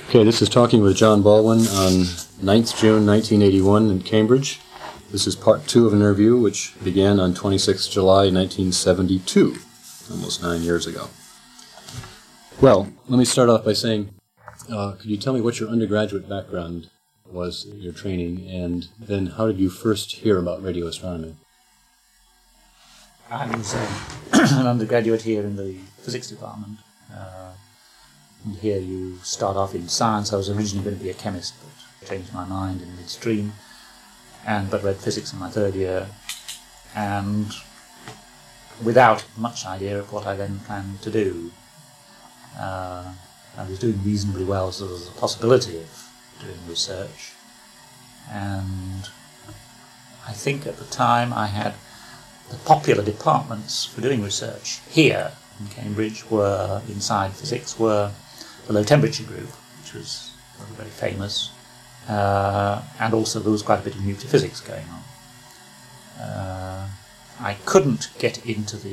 Okay, this is Talking with John Baldwin on 9th June 1981 in Cambridge. This is part 2 of an interview which began on 26th July 1972, almost 9 years ago. Well, let me start off by saying, could you tell me what your undergraduate background was, your training, and then how did you first hear about radio astronomy? I was an undergraduate here in the physics department. And here you start off in science. I was originally going to be a chemist, but changed my mind in midstream, but read physics in my third year, and without much idea of what I then planned to do. I was doing reasonably well, so there was a possibility of doing research, and I think at the time I had the popular departments for doing research here in Cambridge were, inside physics, were the low temperature group, which was very famous, and also there was quite a bit of nuclear physics going on. I couldn't get into the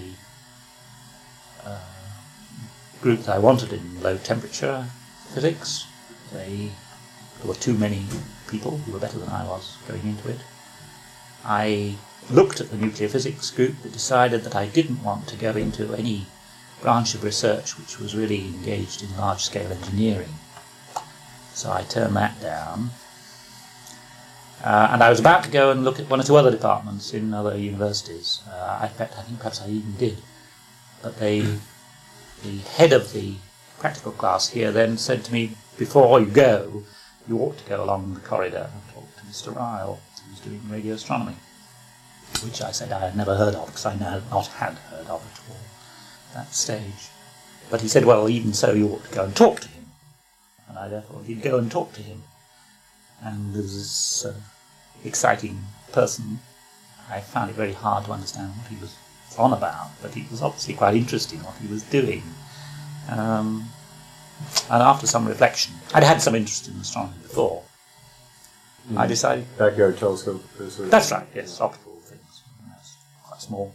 group that I wanted in low temperature physics. There were too many people who were better than I was going into it. I looked at the nuclear physics group but decided that I didn't want to go into any branch of research which was really engaged in large-scale engineering. So I turned that down. And I was about to go and look at one or two other departments in other universities. I think perhaps I even did. But the head of the practical class here then said to me, before you go, you ought to go along the corridor and talk to Mr. Ryle, who was doing radio astronomy, which I said I had never heard of, because I had not heard of at all at that stage. But he said, well, even so, you ought to go and talk to him. And I therefore did go and talk to him. And there was this exciting person. I found it very hard to understand what he was on about, but it was obviously quite interesting what he was doing. And after some reflection, I'd had some interest in astronomy before. I decided... Backyard telescope? That's right, yes, optical things. That's quite small.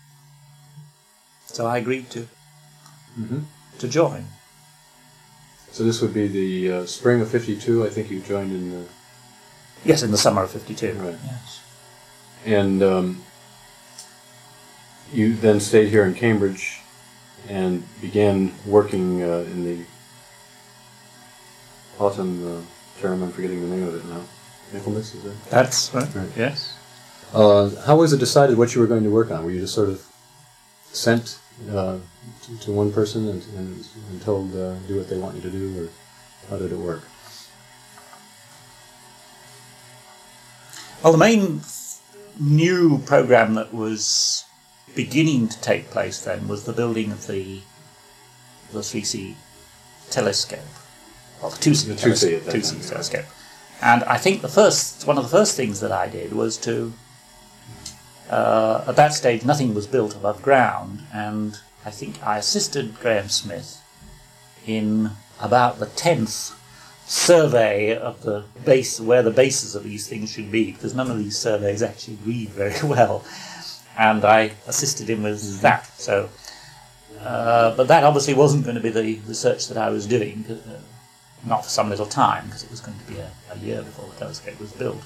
So I agreed to join. So this would be the spring of 52, I think you joined in the... Yes, in the summer of 52. Right. Yes. And you then stayed here in Cambridge and began working in the autumn term. I'm forgetting the name of it now. Michaelmas, is it? That's right. Yes. How was it decided what you were going to work on? Were you just sort of sent to one person and told do what they want you to do, or how did it work? Well, the main new program that was beginning to take place then was the building of the 3C telescope, or the 2C telescope. And I think one of the first things that I did was to, at that stage nothing was built above ground, and I think I assisted Graham Smith in about the 10th survey of the base, where the bases of these things should be, because none of these surveys actually read very well, and I assisted him with that. So, but that obviously wasn't going to be the research that I was doing, not for some little time, because it was going to be a year before the telescope was built.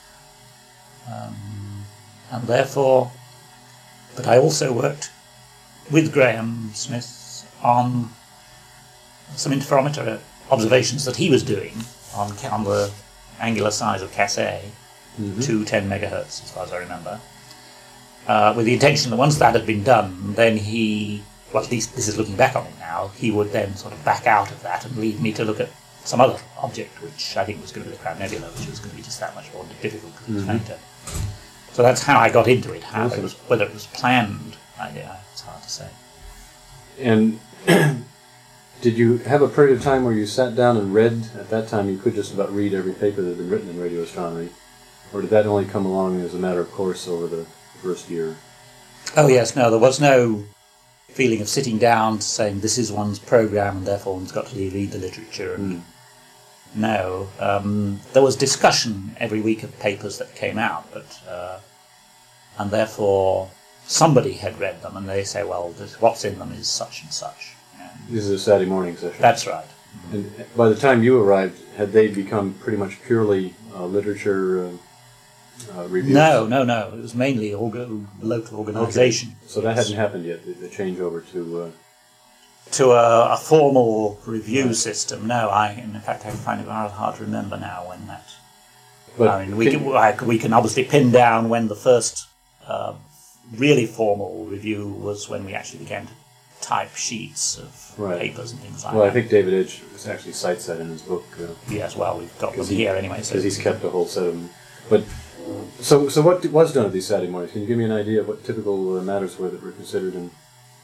And therefore, but I also worked with Graham Smith on some interferometer observations that he was doing on the angular size of Cassay to 10 megahertz, as far as I remember, with the intention that once that had been done, then at least this is looking back on it now, he would then sort of back out of that and leave me to look at some other object, which I think was going to be the Crown Nebula, which was going to be just that much more difficult because it was fainter. So that's how I got into it. Whether it was planned, it's hard to say. And did you have a period of time where you sat down and read? At that time, you could just about read every paper that had been written in radio astronomy, or did that only come along as a matter of course over the first year? Oh yes, no, there was no feeling of sitting down saying this is one's program and therefore one's got to read the literature. No, there was discussion every week of papers that came out, but and therefore somebody had read them and they say, well, what's in them is such and such. This is a Saturday morning session. That's right, And by the time you arrived, had they become pretty much purely literature reviews? No. It was mainly local organisation. Okay. So that hadn't happened yet, the changeover to... To a formal review system, no. In fact, I find it rather hard to remember now when that... But I mean, we can obviously pin down when the first really formal review was when we actually began to type sheets of papers and things like that. Well, I think David Edge actually cites that in his book. Yes, well, we've got them here anyway. Because he's kept a whole set of them. But, so what was done at these Saturday mornings? Can you give me an idea of what typical matters were that were considered in...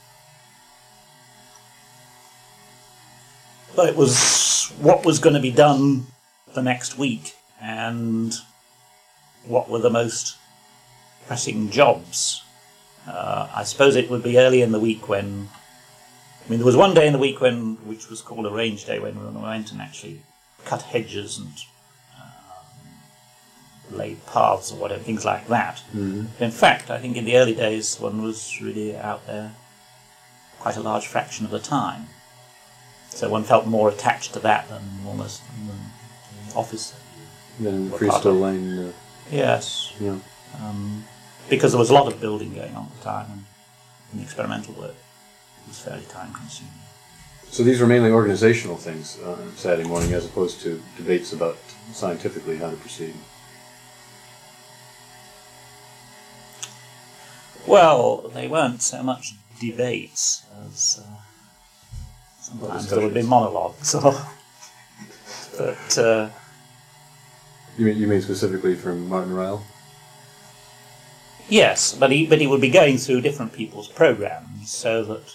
Well, it was what was going to be done the next week and what were the most pressing jobs. I suppose it would be early in the week when... I mean, there was one day in the week which was called a range day, when we went and actually cut hedges and laid paths or whatever, things like that. Mm-hmm. In fact, I think in the early days one was really out there quite a large fraction of the time. So one felt more attached to that than almost the office. Then Freestone Lane. Yes. Yeah. Because there was a lot of building going on at the time, and the experimental work was fairly time-consuming. So these were mainly organizational things on Saturday morning, as opposed to debates about scientifically how to proceed. Well, they weren't so much debates as sometimes there would be monologues. But you mean specifically from Martin Ryle? Yes, but he would be going through different people's programs, so that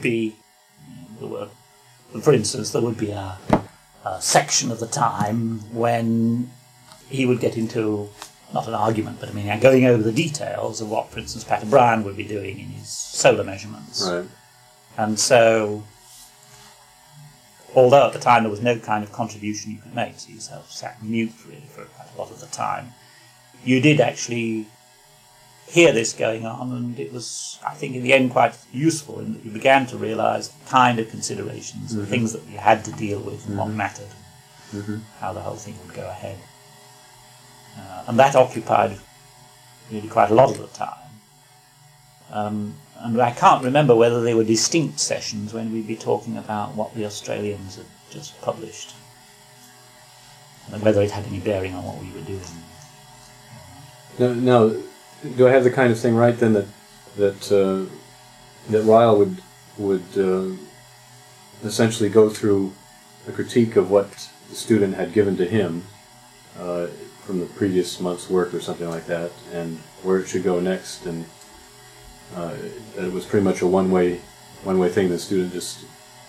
for instance, there would be a section of the time when he would get into, not an argument, but I mean, going over the details of what, for instance, Pat O'Brien would be doing in his solar measurements. Right. And so, although at the time there was no kind of contribution you could make, so you yourself sat mute really for quite a lot of the time, you did actually hear this going on, and it was, I think, in the end quite useful in that you began to realise the kind of considerations, the things that you had to deal with and what mattered, how the whole thing would go ahead. And that occupied really quite a lot of the time. And I can't remember whether they were distinct sessions when we'd be talking about what the Australians had just published, and whether it had any bearing on what we were doing. Now, do I have the kind of thing right then that Ryle would essentially go through a critique of what the student had given to him from the previous month's work or something like that, and where it should go next, and it was pretty much a one-way thing. The student just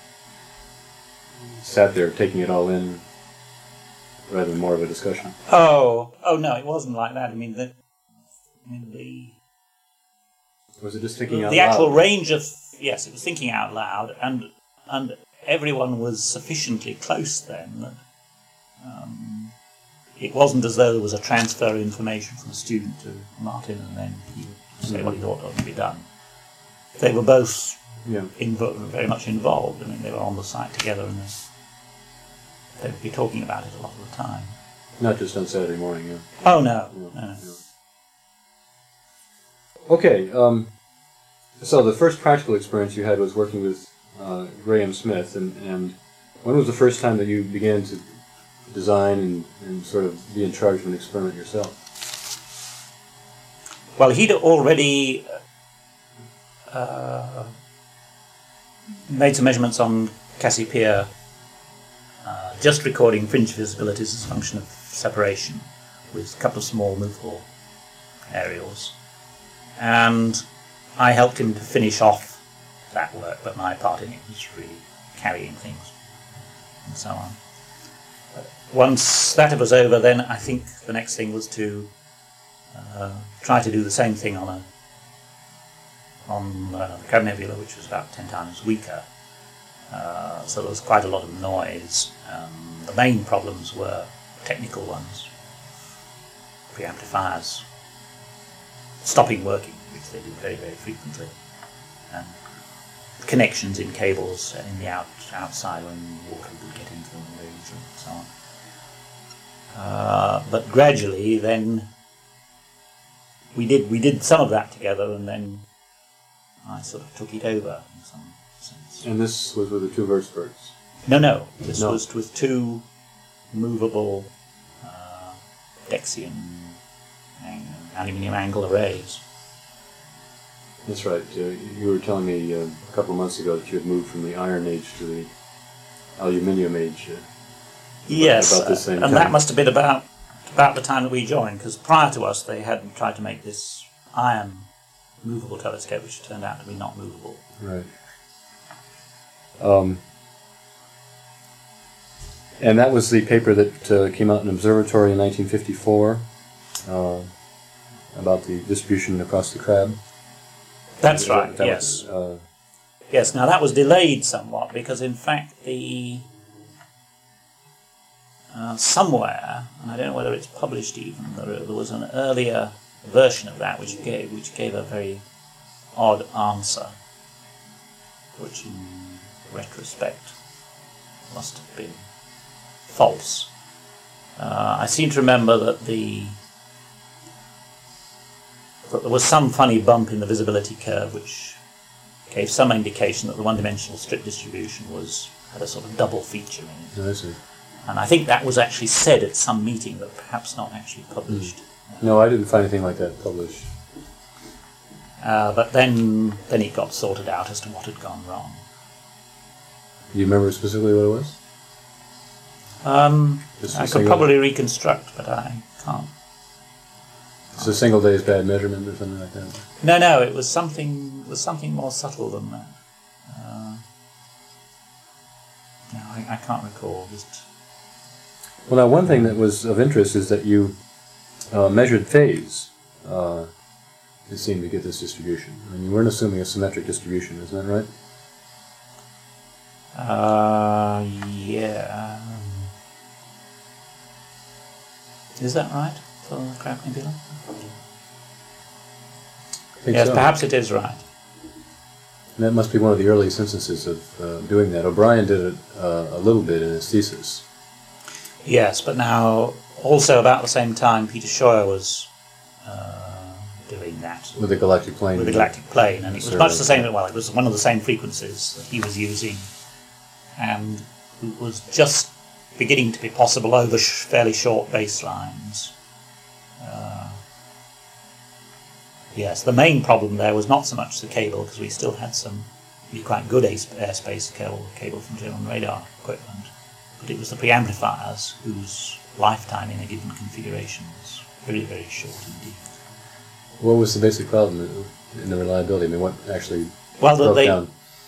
sat there taking it all in, rather than more of a discussion. Oh no, it wasn't like that. I mean, was it just thinking out loud? The actual range of, yes, it was thinking out loud, and everyone was sufficiently close then that it wasn't as though there was a transfer of information from a student to Martin and then he would say what he thought ought to be done. They were both very much involved. I mean, they were on the site together and they would be talking about it a lot of the time. Not just on Saturday morning, yeah. Oh, no. Okay, so the first practical experience you had was working with Graham Smith, and when was the first time that you began to design and sort of be in charge of an experiment yourself? Well, he'd already made some measurements on Cassiopeia, just recording fringe visibilities as a function of separation with a couple of small movable aerials. And I helped him to finish off that work, but my part in it was really carrying things and so on. Once that was over, then I think the next thing was to try to do the same thing on the Crab Nebula, which was about 10 times weaker. So there was quite a lot of noise. The main problems were technical ones. Preamplifiers stopping working, which they do very, very frequently. And connections in cables in the outside when water would get into them and so on. But gradually, then we did some of that together, and then I sort of took it over in some sense. And this was with the two Würzburgs? No. This was with two movable Dexian aluminium angle arrays. That's right. You were telling me a couple of months ago that you had moved from the Iron Age to the Aluminium Age. Yes, about the same time. That must have been about the time that we joined, because prior to us they had tried to make this iron movable telescope, which turned out to be not movable. Right. And that was the paper that came out in Observatory in 1954 about the distribution across the crab. That's right, yes. Yes, now that was delayed somewhat because in fact somewhere, and I don't know whether it's published even, there was an earlier version of that which gave a very odd answer, which in retrospect must have been false. I seem to remember that there was some funny bump in the visibility curve which gave some indication that the one-dimensional strip distribution had a sort of double feature in it. I see. And I think that was actually said at some meeting, but perhaps not actually published. No, I didn't find anything like that published. But then it got sorted out as to what had gone wrong. Do you remember specifically what it was? I could probably reconstruct, but I can't. It's a single day's bad measurement or something like that? No, it was something more subtle than that. No, I can't recall. Well, now one thing that was of interest is that you measured phase. It seemed to get this distribution. I mean, you weren't assuming a symmetric distribution, isn't that right? Yeah. Is that right for the Crab Nebula? Yes, so. Perhaps it is right. And that must be one of the earliest instances of doing that. O'Brien did it a little bit in his thesis. Yes, but now also about the same time Peter Scheuer was doing that. With the galactic plane. With the galactic plane, and it was much the same, well, it was one of the same frequencies that he was using, and it was just beginning to be possible over fairly short baselines. Yes, the main problem there was not so much the cable, because we still had some really quite good airspace cable from German radar equipment, but it was the preamplifiers whose lifetime in a given configuration was very, very short indeed. What was the basic problem in the reliability? I mean, what actually broke down?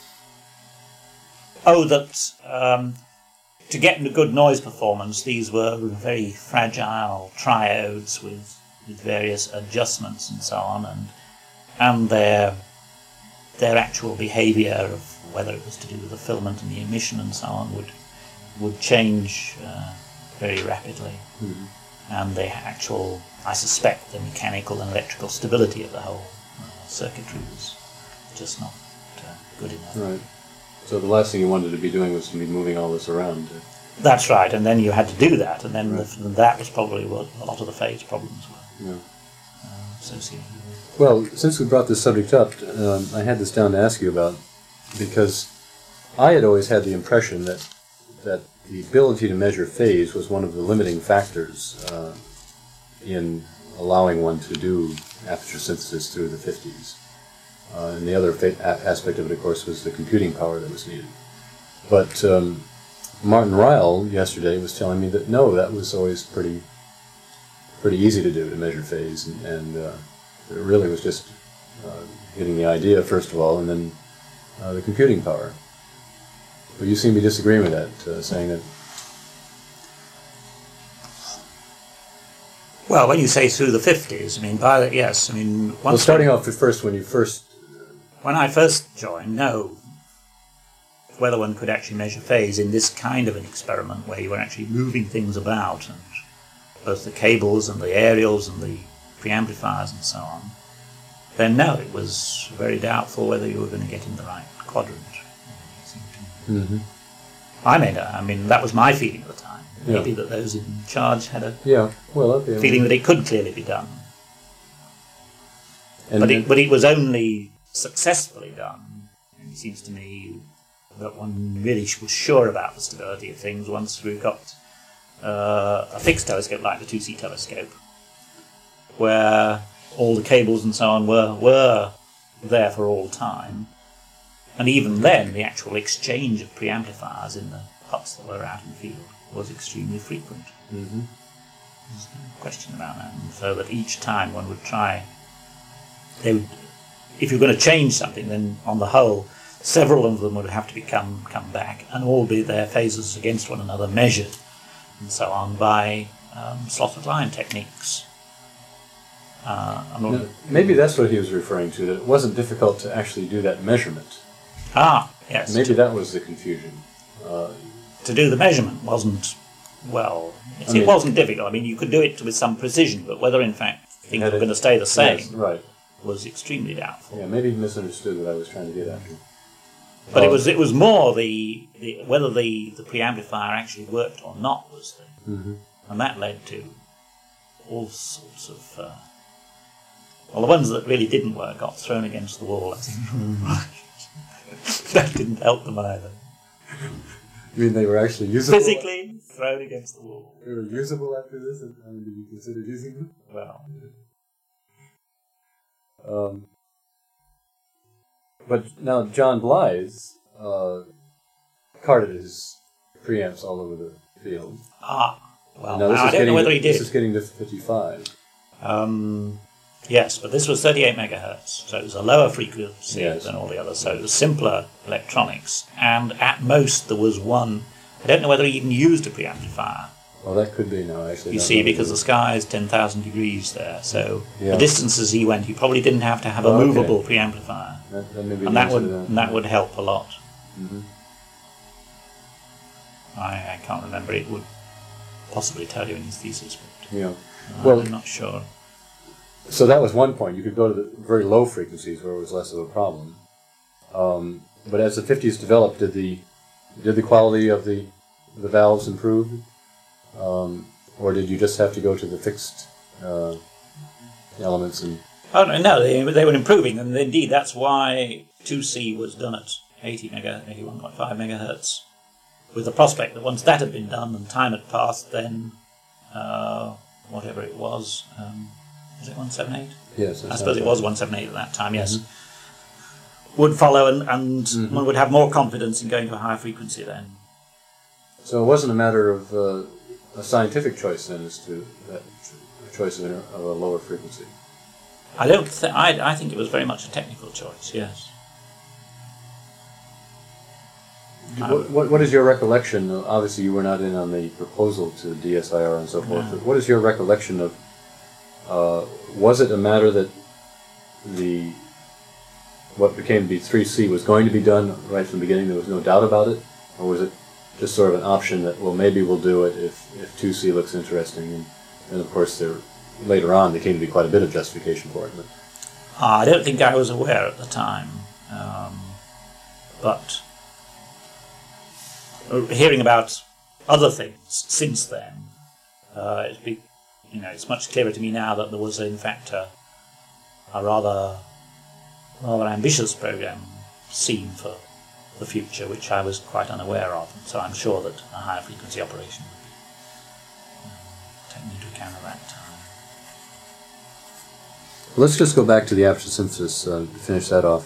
To get a good noise performance, these were very fragile triodes with various adjustments and so on, and their actual behaviour of whether it was to do with the filament and the emission and so on would change very rapidly. Mm-hmm. And the actual, I suspect, the mechanical and electrical stability of the whole circuitry was just not good enough. Right. So the last thing you wanted to be doing was to be moving all this around. That's right, and then you had to do that, and then that was probably what a lot of the phase problems were associated with. Well, since we brought this subject up, I had this down to ask you about, because I had always had the impression that the ability to measure phase was one of the limiting factors in allowing one to do aperture synthesis through the 50s. And the other aspect of it, of course, was the computing power that was needed. But Martin Ryle yesterday was telling me that no, that was always pretty easy to do, to measure phase, and it really was just getting the idea first of all, and then the computing power. But you seem to be disagreeing with that, saying that. Well, when you say through the 50s, I mean by that, yes, I mean. Well, starting off at first, when I first joined, no. Whether one could actually measure phase in this kind of an experiment where you were actually moving things about, and both the cables and the aerials and the preamplifiers and so on, then no, it was very doubtful whether you were going to get in the right quadrant. Mm-hmm. I mean, that was my feeling at the time. Yeah. Maybe that those in charge had a Okay. feeling that it could clearly be done. And But it was only successfully done, and it seems to me, that one really was sure about the stability of things once we got a fixed telescope like the 2C telescope, where all the cables and so on were there for all time. And even then, the actual exchange of preamplifiers in the huts that were out in the field was extremely frequent. Mm-hmm. There's no question about that. And so that each time one would try, if you're going to change something, then on the whole, several of them would have to come back and all be their phases against one another measured and so on by slotted line techniques. Maybe that's what he was referring to, that it wasn't difficult to actually do that measurement. Yes. Maybe that was the confusion. To do the measurement wasn't, it wasn't difficult. I mean, you could do it with some precision, but whether in fact things were going to stay the same was extremely doubtful. Yeah, maybe he misunderstood what I was trying to get at. But it was more whether the preamplifier actually worked or not was the, and that led to all sorts of the ones that really didn't work got thrown against the wall, I think. That didn't help them either. You mean they were actually usable? Physically thrown against the wall. They were usable after this? I mean, did you consider using them? Well. But now John Blythe carted his preamps all over the field. Now I don't know whether he did. This is getting to 55. Yes, but this was 38 megahertz, so it was a lower frequency than all the others, so it was simpler electronics, and at most there was one. I don't know whether he even used a preamplifier. Well, that could be now, actually. You see, because the sky is 10,000 degrees there, so the distances he went, he probably didn't have to have a movable preamplifier. That would help a lot. Mm-hmm. I can't remember. It would possibly tell you in his thesis, but I'm not sure. So that was one point. You could go to the very low frequencies where it was less of a problem. But as the 50s developed, did the quality of the valves improve? Or did you just have to go to the fixed elements? No, they were improving, and indeed that's why 2C was done at 81.5 megahertz, with the prospect that once that had been done and time had passed, then whatever it was it 178? Yes. I suppose it was 178 at that time, yes. Mm-hmm. Would follow, and one would have more confidence in going to a higher frequency then. So it wasn't a matter of a scientific choice then as to that choice of a lower frequency? I think it was very much a technical choice, yes. What is your recollection? Obviously you were not in on the proposal to DSIR and so forth, but what is your recollection of was it a matter that what became the 3C was going to be done right from the beginning, there was no doubt about it? Or was it just sort of an option that, well, maybe we'll do it if 2C looks interesting? And of course, later on, there came to be quite a bit of justification for it. But I don't think I was aware at the time. But hearing about other things since then, it's much clearer to me now that there was, in fact, a rather ambitious program seen for the future, which I was quite unaware of. So I'm sure that a higher frequency operation would be taken into account at that time. Let's just go back to the aperture synthesis to finish that off.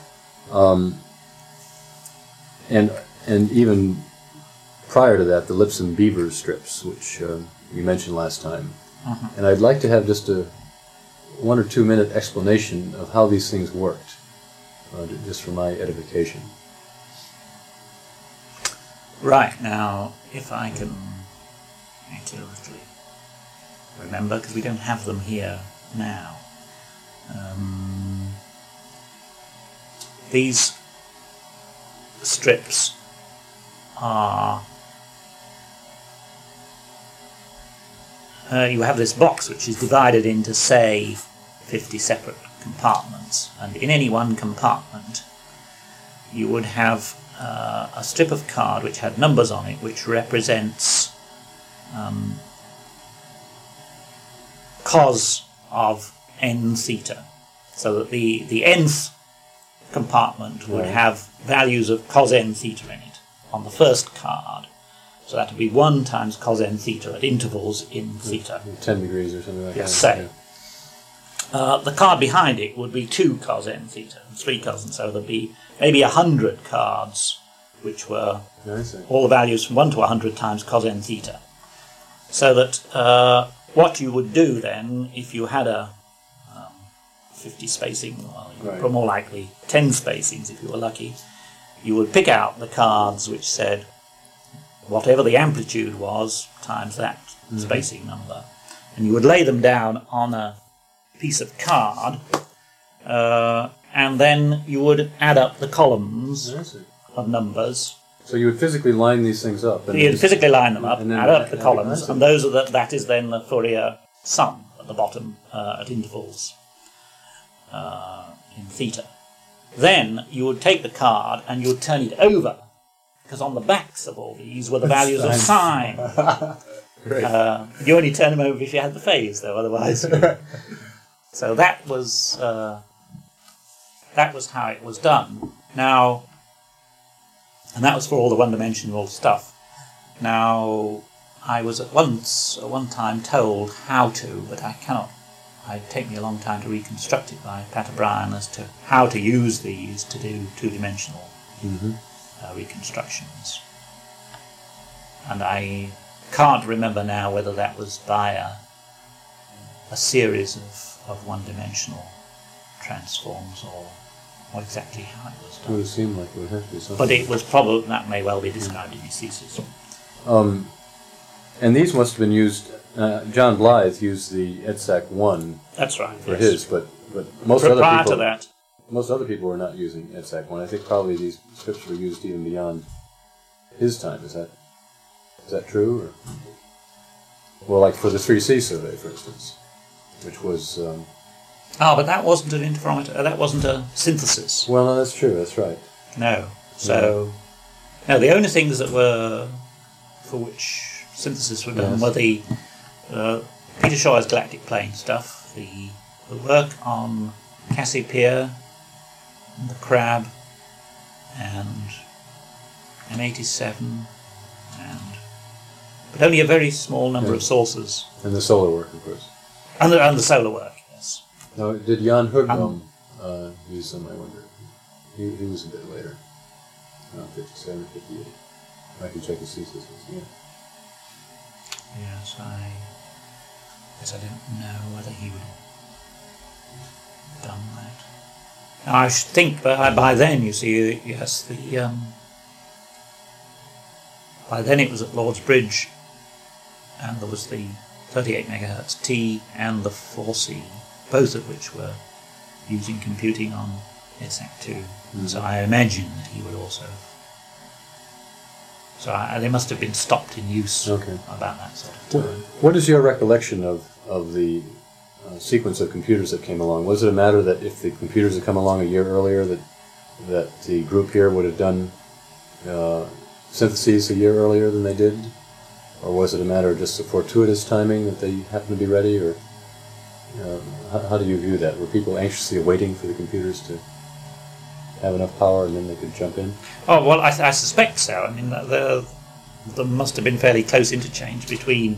And even prior to that, the Lipson Beaver strips, which you mentioned last time. And I'd like to have just a 1 or 2 minute explanation of how these things worked, just for my edification. Right, now, if I can accurately remember, because we don't have them here now. These strips are... you have this box which is divided into, say, 50 separate compartments, and in any one compartment you would have a strip of card which had numbers on it, which represents cos of n theta, so that the nth compartment would have values of cos n theta in it on the first card. So that would be 1 times cos n theta at intervals in theta. 10 degrees or something like Yes, that. say. The card behind it would be 2 cos n theta, and 3 cos, and so there'd be maybe 100 cards which were all the values from 1 to 100 times cos n theta. So that what you would do then, if you had a 50 spacing, well, Right. more likely 10 spacings if you were lucky, you would pick out the cards which said whatever the amplitude was times that spacing number, and you would lay them down on a piece of card, and then you would add up the columns of numbers. So you would physically line these things up. And You'd physically line them up, and then add up the add columns, it. and those are that is then the Fourier sum at the bottom at intervals in theta. Then you would take the card and you would turn it over, because on the backs of all these were the values of sine. You only turn them over if you had the phase, though, otherwise. So that was how it was done. Now, and that was for all the one-dimensional stuff. Now, I was at one time told how to, but I cannot. It'd take me a long time to reconstruct it by Pat O'Brien as to how to use these to do two-dimensional reconstructions. And I can't remember now whether that was by a series of one-dimensional transforms or exactly how it was It done. would seem like it would have to be something. But it was probably, that may well be described in his thesis. And these must have been used. John Blythe used the EDSAC 1 That's right. for yes. his, but most other Prior people. to that, Most other people were not using EDSAC 1. I think probably these scripts were used even beyond his time. Is that true? Or? Well, like for the 3C survey, for instance, which was... but that wasn't an interferometer. That wasn't a synthesis. well, no, that's true. That's right. No. So, no, the only things that were for which synthesis were done were the Peter Scheuer's galactic plane stuff, the work on Cassiopeia, and the Crab, and M87, but only a very small number of sources. And the solar work, of course. And the solar work, yes. Now, did Jan Hugbaum use them, I wonder? He was a bit later. Around 57 or 58. I can check his thesis. Yeah. Yes, I don't know whether he would have done that. Now, I should think by then, you see, yes, by then it was at Lord's Bridge, and there was the 38 megahertz T and the 4C, both of which were using computing on EDSAC-2. So I imagine that he would also. So they must have been stopped in use about that sort of time. What is your recollection of the sequence of computers that came along? Was it a matter that if the computers had come along a year earlier, that the group here would have done syntheses a year earlier than they did? Or was it a matter of just a fortuitous timing that they happened to be ready? Or how do you view that? Were people anxiously waiting for the computers to have enough power and then they could jump in? Oh, well, I suspect so. I mean, there must have been fairly close interchange between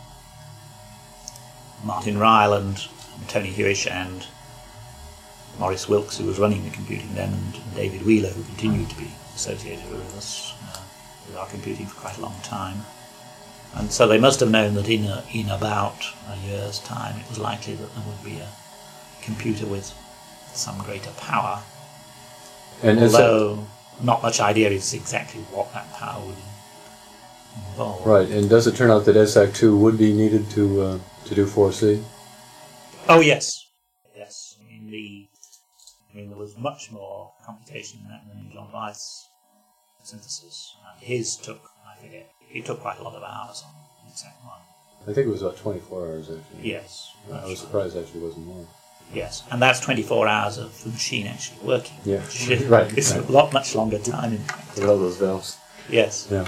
Martin Ryland and Tony Hewish and Maurice Wilkes, who was running the computing then, and David Wheeler, who continued to be associated with us, with our computing for quite a long time. And so they must have known that in about a year's time it was likely that there would be a computer with some greater power. And although not much idea is exactly what that power would involve. Right, and does it turn out that EDSAC-2 would be needed to do 4C? Oh, yes. Yes. I mean, there was much more computation in that than in John Blythe's synthesis. And his took, I forget, it took quite a lot of hours on EDSAC-1. I think it was about 24 hours, actually. Yes. I was surprised actually it wasn't more. Yes, and that's 24 hours of the machine actually working. Yeah. Which is Right, It's right. a lot much longer time. In fact. With all those valves. Yes. Yeah.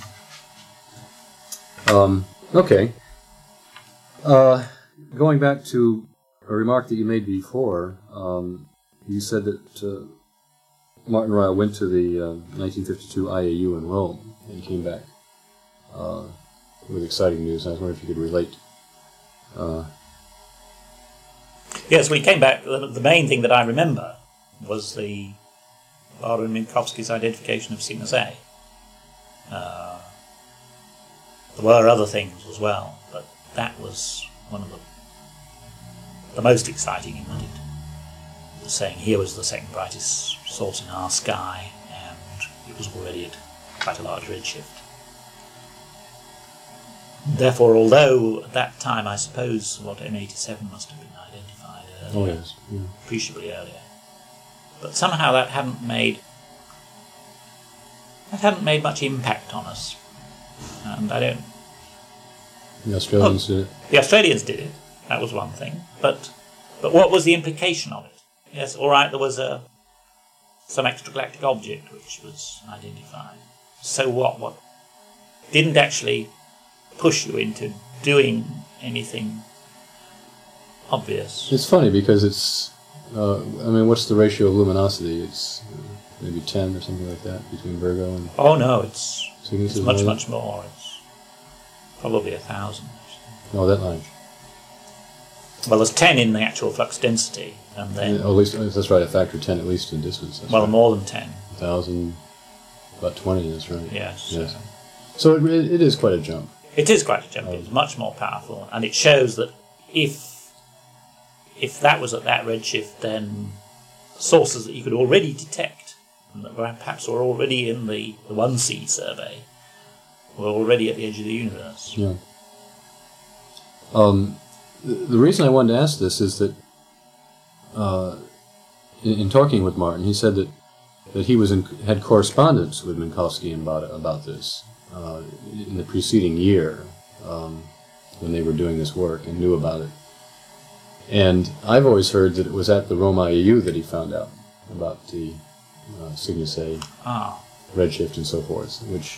Okay. Going back to a remark that you made before, you said that Martin Ryle went to the 1952 IAU in Rome and came back with exciting news. I was wondering if you could relate. Yes, we came back. The main thing that I remember was the Baron Minkowski's identification of Cygnus A. There were other things as well, but that was one of the most exciting in that it was saying here was the second brightest source in our sky, and it was already at quite a large redshift. Therefore, although at that time I suppose what M87 must have been identified earlier, Oh, yes. Yeah. appreciably earlier, but somehow that hadn't made much impact on us, and I don't. The Australians did it. The Australians did it. That was one thing, but what was the implication of it? Yes, all right, there was some extragalactic object which was identified. So what? What didn't actually push you into doing anything obvious? It's funny because it's, what's the ratio of luminosity? It's maybe 10 or something like that between Virgo and Oh no, it's Cygnus. much more. It's probably 1,000. Oh, that line. Well, there's 10 in the actual flux density, and then At least, that's right, a factor of 10 at least in distance. That's right. more than 10. 1,000, about 20, that's right. Yes. Yes. So it is quite a jump. It is quite a jump. It's much more powerful, and it shows that if that was at that redshift, then sources that you could already detect, and that perhaps were already in the 1C survey, were already at the edge of the universe. Yeah. The reason I wanted to ask this is that in talking with Martin, he said that he had correspondence with Minkowski about this in the preceding year when they were doing this work and knew about it. And I've always heard that it was at the Rome IAU that he found out about the Cygnus A redshift and so forth, which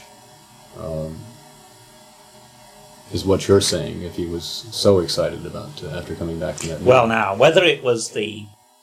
is what you're saying, if he was so excited about after coming back from that meeting. Well, now, whether it was the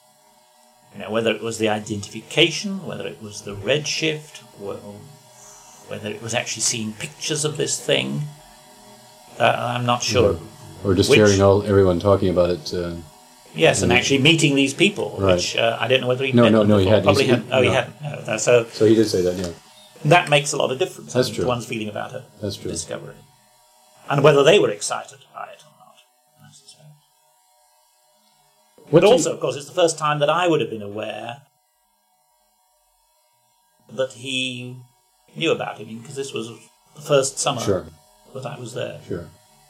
identification, whether it was the redshift, whether it was actually seeing pictures of this thing, I'm not sure. Or just hearing everyone talking about it. Yes, and actually meeting these people, right. Which I don't know whether he No, met no, them no, before. he hadn't. Probably hadn't. Oh, he hadn't. No. So he did say that, yeah. That makes a lot of difference. That's to true. one's feeling about a That's true. discovery. And whether they were excited by it or not, I suspect. But also, of course, it's the first time that I would have been aware that he knew about him, because this was the first summer that I was there. Sure.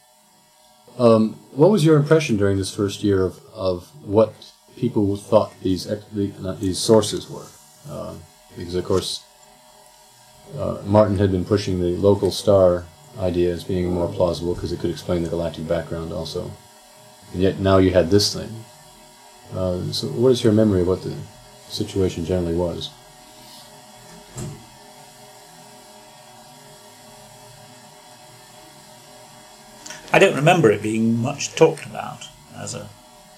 What was your impression during this first year of what people thought these sources were? Because, of course, Martin had been pushing the local star idea as being more plausible because it could explain the galactic background also. And yet now you had this thing. So what is your memory of what the situation generally was? I don't remember it being much talked about as a...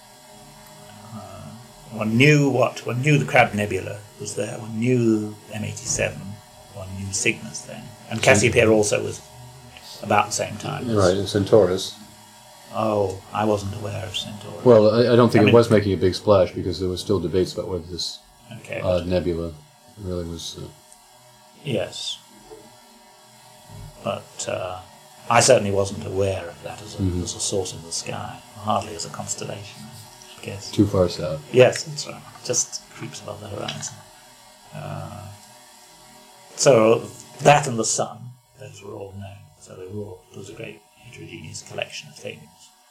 one knew the Crab Nebula was there, one knew M87, one knew Cygnus then. And Cassiopeia also was about the same time. Right, and Centaurus. Oh, I wasn't aware of Centaurus. Well, I don't think it was making a big splash because there was still debates about whether this nebula really was... Yes. But I certainly wasn't aware of that as a source in the sky, hardly as a constellation, I guess. Too far south. Yes, that's right. Just creeps above the horizon. So that and the sun, those were all known. So it was a great heterogeneous collection of things.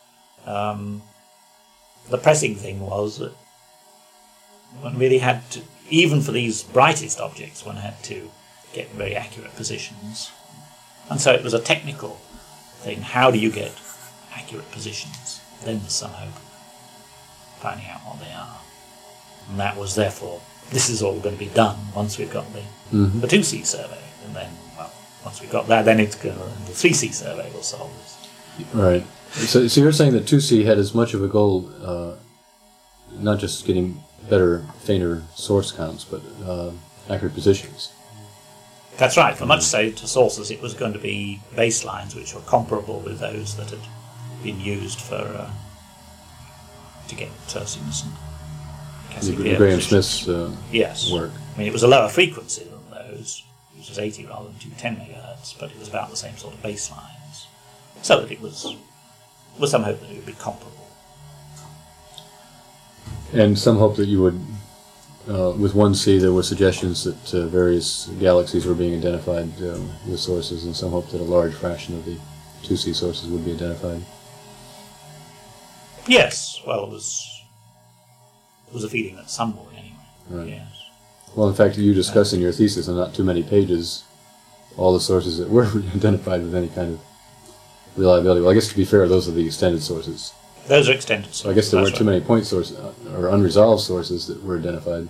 The pressing thing was that one really had to, even for these brightest objects, one had to get very accurate positions. And so it was a technical thing. How do you get accurate positions? Then there's some hope. finding out what they are. And that was therefore, this is all going to be done once we've got the 2C survey. And then, well, once we've got that, then it's going to, the 3C survey will solve this. Right. So you're saying that 2C had as much of a goal, not just getting better, fainter source counts, but accurate positions. That's right. For much sources, it was going to be baselines which were comparable with those that had been used for to get Cygnus and Cassiopeia. Graham Smith's yes. work. I mean, it was a lower frequency than those. It was 80 rather than 210 megahertz, but it was about the same sort of baselines, so that it was some hope that it would be comparable. And some hope that you would, with 1C, there were suggestions that various galaxies were being identified with sources, and some hope that a large fraction of the 2C sources would be identified. Yes, well, it was a feeling that some would, anyway. Right. Yes. Well, in fact, you discuss in your thesis, in not too many pages, all the sources that were identified with any kind of reliability. Well, I guess to be fair, those are the extended sources. Those are extended sources. So I guess there weren't too many point sources or unresolved sources that were identified.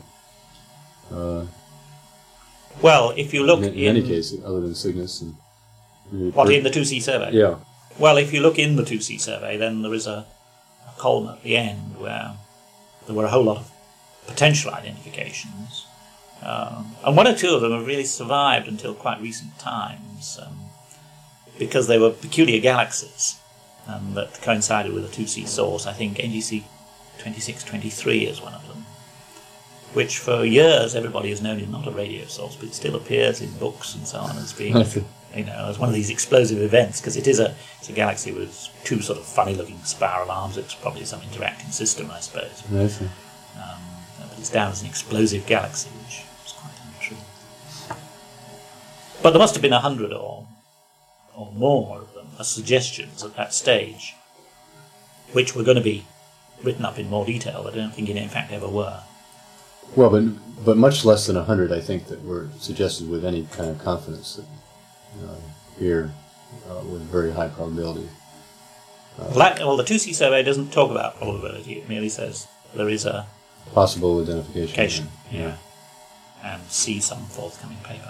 Well, if you look in any case, other than Cygnus and what in the 2C survey? Yeah. Well, if you look in the 2C survey, then there is a column at the end where there were a whole lot of potential identifications, and one or two of them have really survived until quite recent times because they were peculiar galaxies that coincided with a 2C source. I think NGC 2623 is one of them, which for years everybody has known is not a radio source, but it still appears in books and so on as being, as one of these explosive events, because it's a galaxy with two sort of funny-looking spiral arms. It's probably some interacting system, I suppose. But it's down as an explosive galaxy, which is quite untrue. But there must have been 100 or more of them as suggestions at that stage, which were going to be written up in more detail, but I don't think in fact ever were. Well, but much less than 100, I think, that were suggested with any kind of confidence that here with very high probability. Well, the 2C survey doesn't talk about probability. It merely says there is a possible identification. Yeah. And see some forthcoming paper.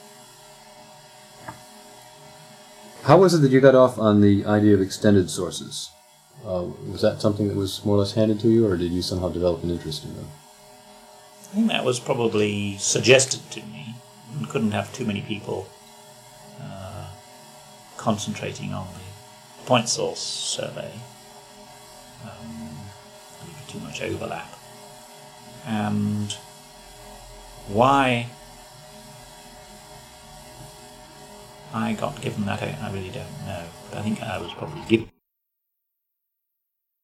How was it that you got off on the idea of extended sources? Was that something that was more or less handed to you, or did you somehow develop an interest in them? I think that was probably suggested to me. You couldn't have too many people concentrating on the point source survey. There would be too much overlap. And why I got given that, I really don't know. But I think I was probably given